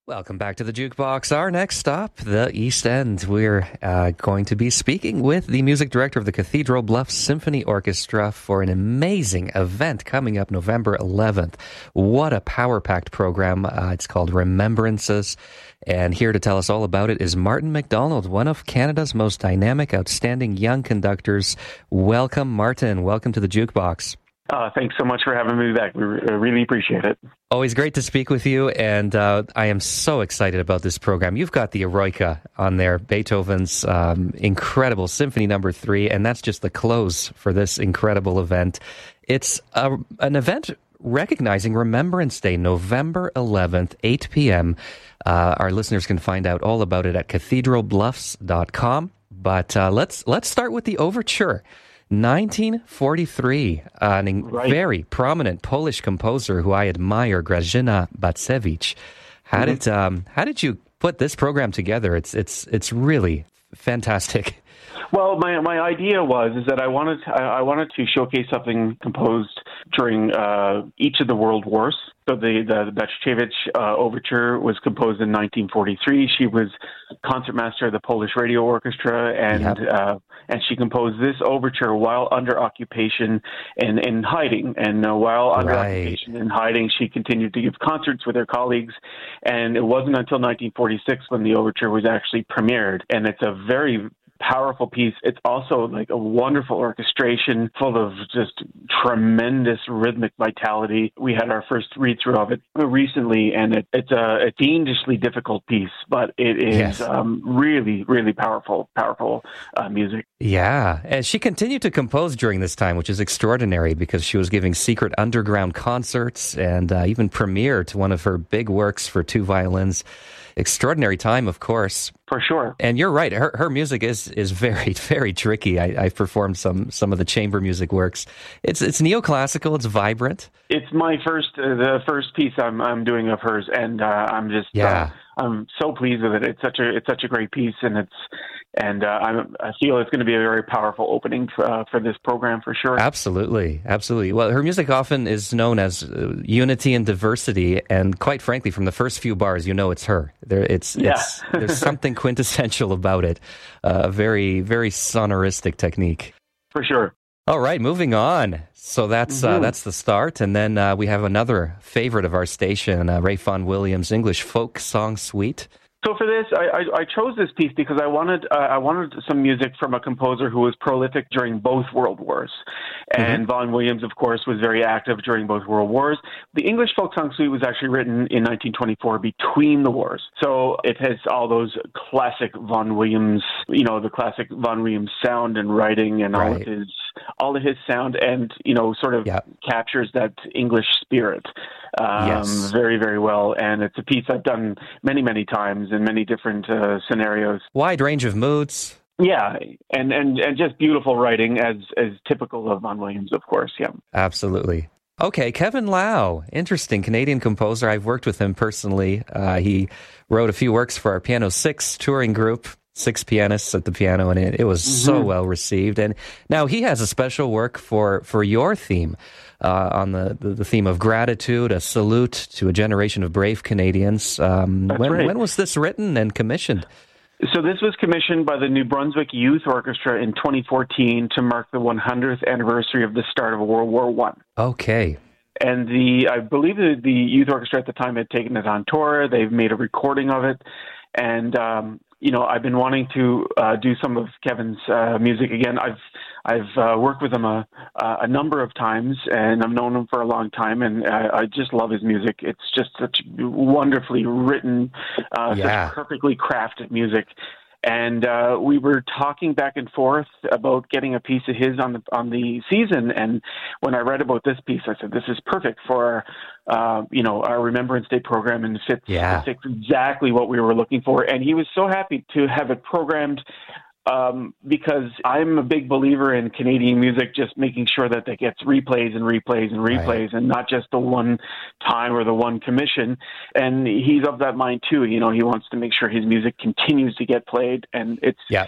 Welcome back to the Jukebox. Our next stop, the East End. We're going to be speaking with the music director of the Cathedral Bluffs Symphony Orchestra for an amazing event coming up November 11th. What a power-packed program. It's called Remembrances. And here to tell us all about it is Martin McDonald, one of Canada's most dynamic, outstanding young conductors. Welcome, Martin. Welcome to the Jukebox. Thanks so much for having me back. We really appreciate it. Always great to speak with you, and I am so excited about this program. You've got the Eroica on there, Beethoven's incredible Symphony No. 3, and that's just the close for this incredible event. It's an event recognizing Remembrance Day, November 11th, 8 p.m. Our listeners can find out all about it at cathedralbluffs.com. But let's start with the overture. 1943, very prominent Polish composer who I admire, Grażyna Bacewicz. How did you put this program together? It's really fantastic. Well, my idea was that I wanted to showcase something composed during each of the world wars. So the Bacewicz overture was composed in 1943. She was concertmaster of the Polish Radio Orchestra, and she composed this overture while under occupation and in hiding. And while under occupation and hiding, she continued to give concerts with her colleagues. And it wasn't until 1946 when the overture was actually premiered. And it's a very powerful piece. It's also like a wonderful orchestration full of just tremendous rhythmic vitality. We had our first read-through of it recently, and it's a fiendishly difficult piece, but it is really, really powerful music. Yeah, and she continued to compose during this time, which is extraordinary because she was giving secret underground concerts and even premiered one of her big works for two violins. Extraordinary time, of course. For sure. And you're right. Her music is very, very tricky. I've performed some of the chamber music works. It's neoclassical. It's vibrant. It's the first piece I'm doing of hers, and I'm just I'm so pleased with it. It's such a great piece, and I feel it's going to be a very powerful opening for this program for sure. Absolutely. Well, her music often is known as unity and diversity, and quite frankly, from the first few bars, you know it's her. There's something quintessential about it. A very, very sonoristic technique. For sure. All right, moving on. So that's the start, and then we have another favorite of our station, Ray Vaughan Williams' English Folk Song Suite. So for this, I chose this piece because I wanted some music from a composer who was prolific during both World Wars. And Vaughan Williams, of course, was very active during both World Wars. The English Folk Song Suite was actually written in 1924 between the wars. So it has all those classic Vaughan Williams, the classic Vaughan Williams sound and writing and all of his sound, and, sort of captures that English spirit very, very well. And it's a piece I've done many, many times in many different scenarios. Wide range of moods. Yeah, and just beautiful writing as typical of Vaughan Williams, of course, yeah. Absolutely. Okay, Kevin Lau, interesting Canadian composer. I've worked with him personally. He wrote a few works for our Piano 6 touring group, 6 pianists at the piano, and it was so well received. And now he has a special work for your theme, on the theme of gratitude, a salute to a generation of brave Canadians. When was this written and commissioned? So this was commissioned by the New Brunswick Youth Orchestra in 2014 to mark the 100th anniversary of the start of World War I. Okay. And I believe the youth orchestra at the time had taken it on tour. They've made a recording of it. And, I've been wanting to do some of Kevin's music again. I've worked with him a number of times, and I've known him for a long time, and I just love his music. It's just such wonderfully written, such perfectly crafted music. And we were talking back and forth about getting a piece of his on the season. And when I read about this piece, I said, "This is perfect for our Remembrance Day program, and fits exactly what we were looking for." And he was so happy to have it programmed. Because I'm a big believer in Canadian music, just making sure that it gets replays and replays and replays, and not just the one time or the one commission. And he's of that mind too. He wants to make sure his music continues to get played, and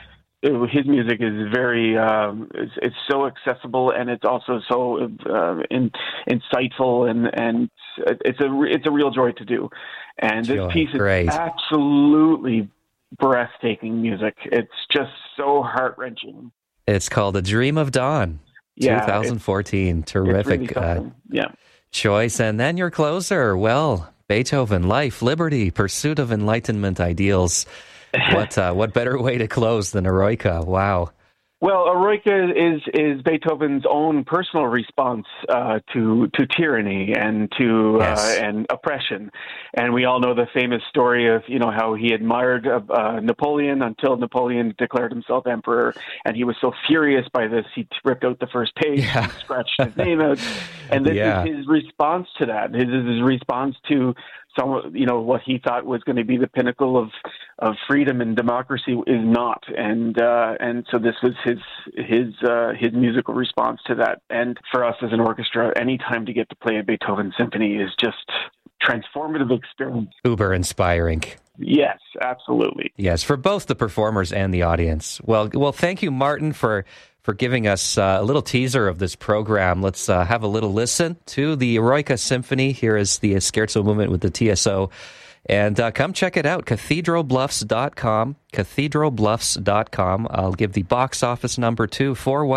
his music is very it's so accessible, and it's also so insightful and it's a real joy to do. And this piece is great. Absolutely breathtaking music. It's just so heart-wrenching. It's called A Dream of Dawn, 2014. Terrific choice. And then your closer, well, Beethoven, Life, Liberty, Pursuit of Enlightenment Ideals. What better way to close than Eroica? Wow. Well, Eroica is Beethoven's own personal response to tyranny and to and oppression, and we all know the famous story of how he admired Napoleon until Napoleon declared himself emperor, and he was so furious by this he ripped out the first page and scratched his name out, and this is his response to that. His response to what he thought was going to be the pinnacle of freedom and democracy is not, and so this was his musical response to that. And for us as an orchestra, any time to get to play a Beethoven symphony is just transformative experience. Uber inspiring. Yes, absolutely. Yes, for both the performers and the audience. Well, thank you, Martin, for giving us a little teaser of this program. Let's have a little listen to the Eroica Symphony. Here is the Scherzo movement with the TSO. And come check it out, cathedralbluffs.com, cathedralbluffs.com. I'll give the box office number too,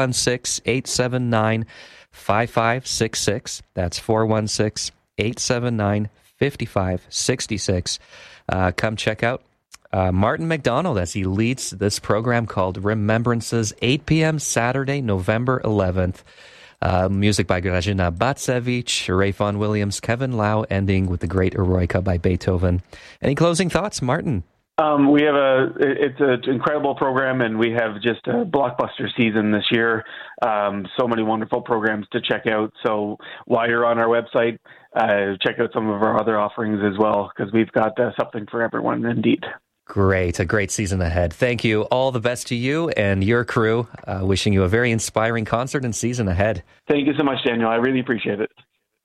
416-879-5566. That's 416-879-5566. Come check out Martin McDonald as he leads this program called Remembrances, 8 p.m. Saturday, November 11th. Music by Grażyna Bacewicz, Ray Vaughan Williams, Kevin Lau, ending with the great Eroica by Beethoven. Any closing thoughts, Martin? We have it's an incredible program, and we have just a blockbuster season this year. So many wonderful programs to check out. So while you're on our website, check out some of our other offerings as well, because we've got something for everyone indeed. Great. A great season ahead. Thank you. All the best to you and your crew. Wishing you a very inspiring concert and season ahead. Thank you so much, Daniel. I really appreciate it.